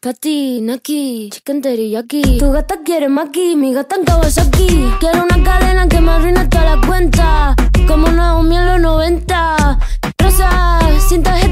Pa' ti, Naki, chicken teriyaki. Tu gata quiere maki, mi gata en Kawasaki. Quiero una cadena que me arruine toda la cuenta, como Naomi en los 90. Rosa, sin tarjeta